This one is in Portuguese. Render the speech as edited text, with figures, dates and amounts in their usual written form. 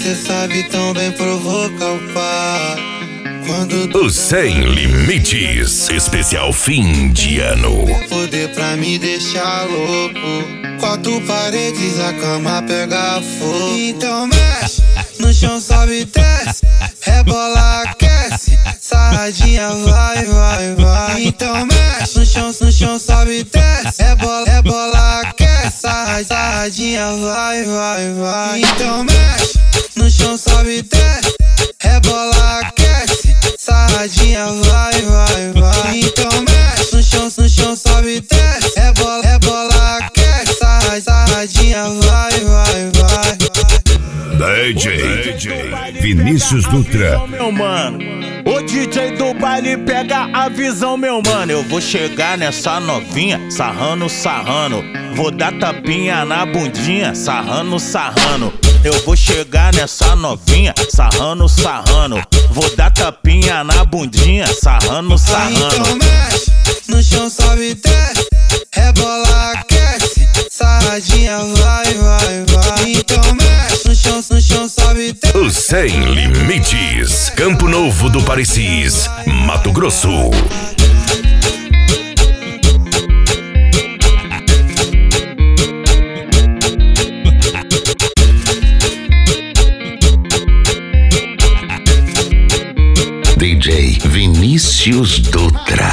cê sabe tão bem provocar o par. O Sem Limites, especial fim de ano. Poder pra me deixar louco. Quatro paredes, a cama pega fogo. Então mexe, no chão sobe e desce. Rebola, aquece. Sarradinha vai, vai, vai. Então mexe, no chão sobe e desce. Rebola, aquece. Sarradinha vai, vai, vai. Então mexe, no chão sobe e desce. Rebola, aquece. Sarradinha vai, vai, vai. Então mexe, no chão sobe e desce. Rebola, aquece. Sarradinha vai, vai, vai. DJ Vinícius Dutra. Meu mano, o DJ do baile pega a visão, meu mano. Eu vou chegar nessa novinha, sarrando, sarrando. Vou dar tapinha na bundinha, sarrando, sarrando. Eu vou chegar nessa novinha, sarrando, sarrando. Vou dar tapinha na bundinha, sarrando, sarrando. Então mexe, no chão sobe e desce. Rebola, aquece. Sarradinha vai, vai, vai. Então mexe, no chão sobe e desce. O Sem Limites, Campo Novo do Parecis, Mato Grosso. DJ Vinícius Dutra.